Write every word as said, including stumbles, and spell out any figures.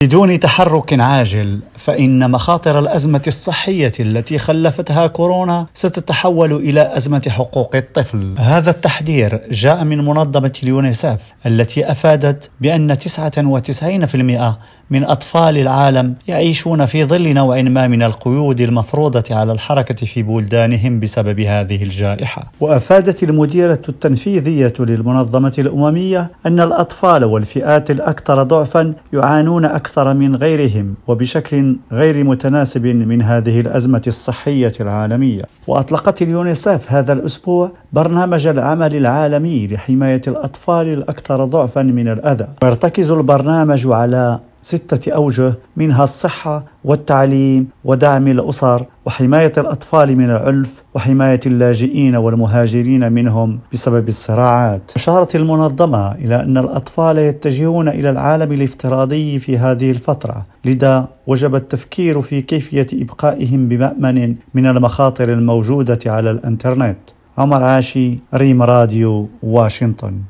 بدون تحرك عاجل فإن مخاطر الأزمة الصحية التي خلفتها كورونا ستتحول إلى أزمة حقوق الطفل. هذا التحذير جاء من منظمة اليونيسف التي أفادت بأن تسعة وتسعين بالمئة من أطفال العالم يعيشون في ظل نوع ما من القيود المفروضة على الحركة في بلدانهم بسبب هذه الجائحة. وأفادت المديرة التنفيذية للمنظمة الأممية أن الأطفال والفئات الأكثر ضعفا يعانون أكثر من غيرهم وبشكل غير متناسب من هذه الأزمة الصحية العالمية. وأطلقت اليونيسف هذا الأسبوع برنامج العمل العالمي لحماية الأطفال الأكثر ضعفا من الأذى، ويرتكز البرنامج على ستة أوجه، منها الصحة والتعليم ودعم الأسر وحماية الأطفال من العنف وحماية اللاجئين والمهاجرين منهم بسبب الصراعات. أشارت المنظمة إلى أن الأطفال يتجهون إلى العالم الافتراضي في هذه الفترة، لذا وجب التفكير في كيفية إبقائهم بمأمن من المخاطر الموجودة على الإنترنت. عمر عاشي، ريم راديو، واشنطن.